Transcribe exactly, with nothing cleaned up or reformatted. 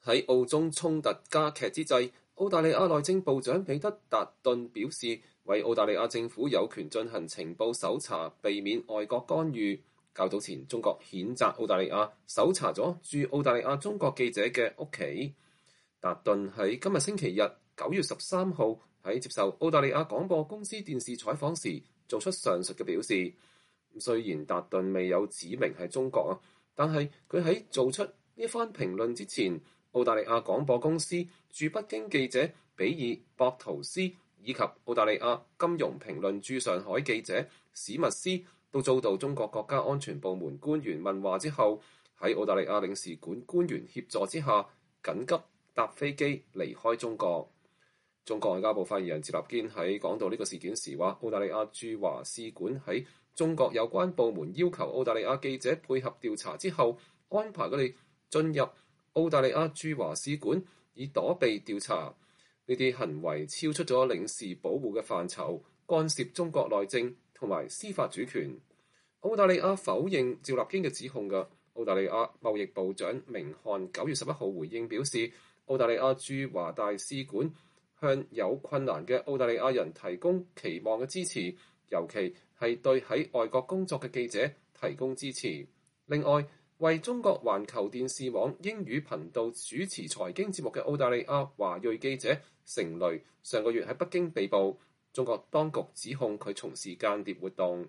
喺澳中衝突加劇之際，澳大利亞內政部長彼得達頓表示，為澳大利亞政府有權進行情報搜查，避免外國干預。較早前，中國譴責澳大利亞搜查咗駐澳大利亞中國記者嘅屋企。達頓喺今日星期日九月十三號喺接受澳大利亞廣播公司電視採訪時，做出上述嘅表示。雖然達頓未有指明係中國啊，但係佢喺做出呢番評論之前，澳大利亞廣播公司駐北京記者比爾博圖斯以及澳大利亞金融評論駐上海記者史密斯都遭到中國國家安全部門官員問話之後，喺澳大利亞領事館官員協助之下，緊急搭飛機離開中國。中國外交部發言人趙立堅喺講到呢個事件時話，澳大利亞駐華使館喺中國有關部門要求澳大利亞記者配合調查之後，安排佢哋進入澳大利亞駐華使館以躲避調查。呢啲行為超出咗領事保護嘅範疇，干涉中國內政同埋司法主權。澳大利亞否認趙立堅嘅指控嘅。澳大利亞貿易部長明漢九月十一號回應表示，澳大利亞駐華大使館向有困難嘅澳大利亞人提供期望嘅支持，尤其係對喺外國工作嘅記者提供支持。另外，為中國環球電視網英語頻道主持財經節目嘅澳大利亞華裔記者成蕾上個月喺北京被捕，中國當局指控佢從事間諜活動。